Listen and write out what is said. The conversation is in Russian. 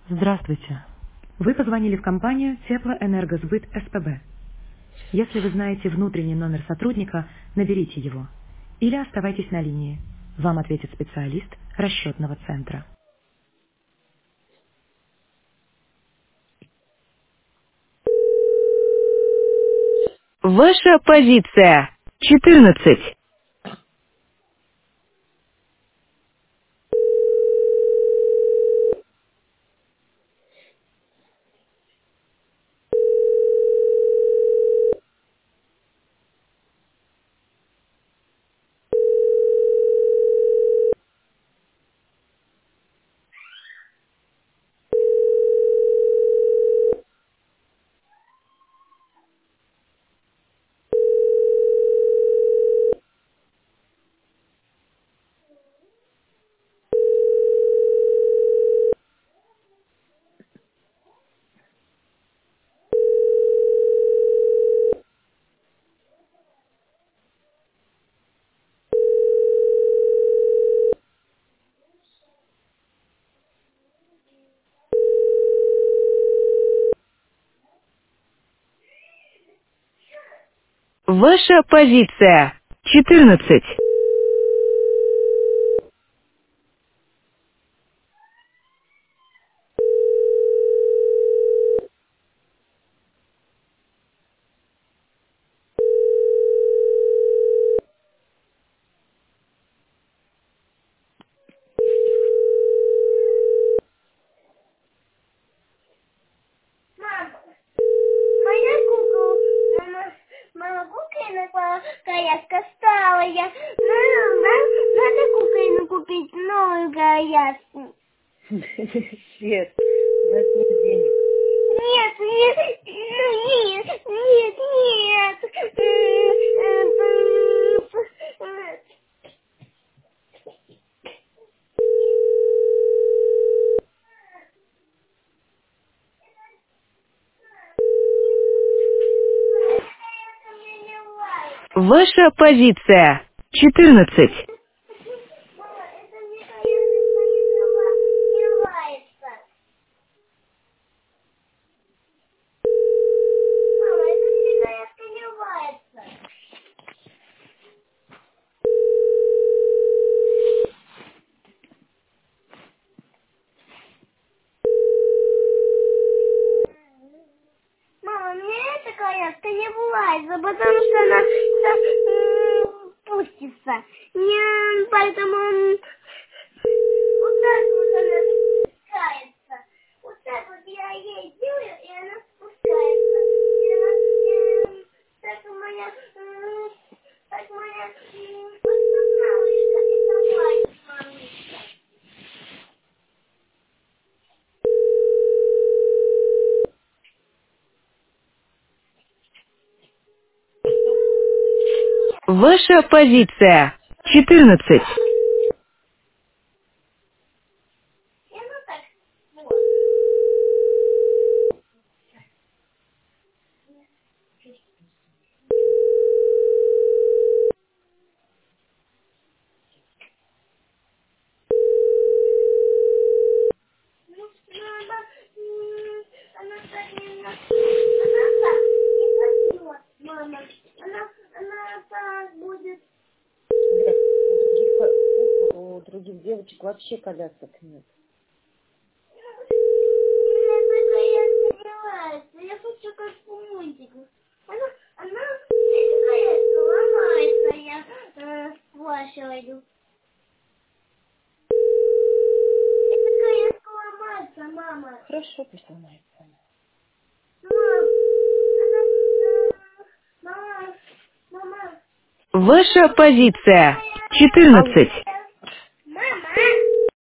Здравствуйте. Вы позвонили в компанию Теплоэнергосбыт СПБ. Если вы знаете внутренний номер сотрудника, наберите его. Или оставайтесь на линии. Вам ответит специалист расчетного центра. Ваша позиция 14. Ваша позиция 14. Мам, моя кукла, мама кукольная коляска стала. Надо кукольную купить новую коляску. Свет, у нас нет денег. Нет, нет, нет, нет, нет. Ваша позиция 14. Мама, это мне коляска не нравится. Мама, это мне коляска не нравится. Мама, мне эта коляска не влазит, потому что она пустится. Поэтому вот так вот она спускается. Вот так вот я ей делаю, и она спускается. Так моя подставка, это влазит, мама. Ваша позиция 14. И она так, вот. Она так не пойдет, мама. Она так будет. Блядь, у других девочек вообще колясок нет. Мне такая нравится. Я хочу как по мультику. Эта ломается, я сплачиваю. Эта коляска ломается, мама. Хорошо, пусть ломается. Мам, мама, мама. Ваша позиция 14.